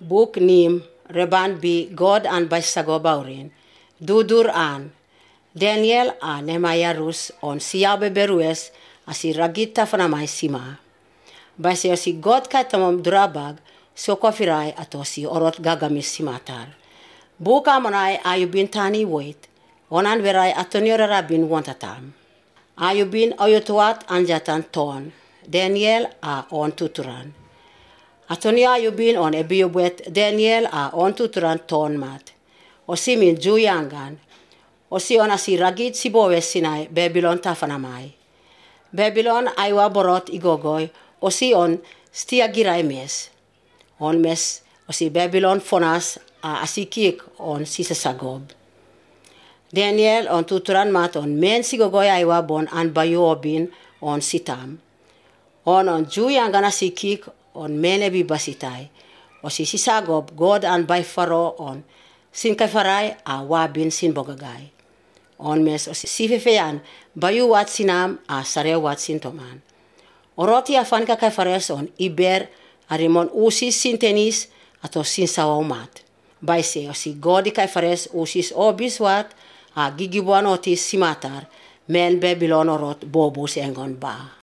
Buk nim reban bi God an by sagobaurin. Dudur an. Daniel a Nehemia rus on siyabe berues asi ragita fanamai sima. By se si God kaitamom durabag so kofirai ato si orot gagamis simatar. Buka manai ayubin tani wait. Onan verai atoniora rabin wantatam. Ayubin oyotuat anjatan ton. Daniel a on tuturan. Atonia ayubin on ebiobwet Daniel a on tuturan ton mat. Osimin juyangan. Osi on asi ragit sibowe sinai Babylon tafanamai. Babylon aywa borot igogoy. Osi on stiagirai mes. On mes osi Babylon fonas a asikik on sisasagob. Daniel on tuturan mat on men sigogoy aywa bon an bayobin on sitam. On juyangan asikik on menebi basitai. Osi sisagob God an by faro on sin kaifarai a wabin sin bogagay. On mes osi sifefeyan bayu wat sinam a sare wat sin toman. Oroti afan ka kaifares on iber arimon usis sintenis ato sin sawaumat. Baise osi godi kaifares usis obis wat a gigibuan otis simatar men Babylon orot bobus engon ba.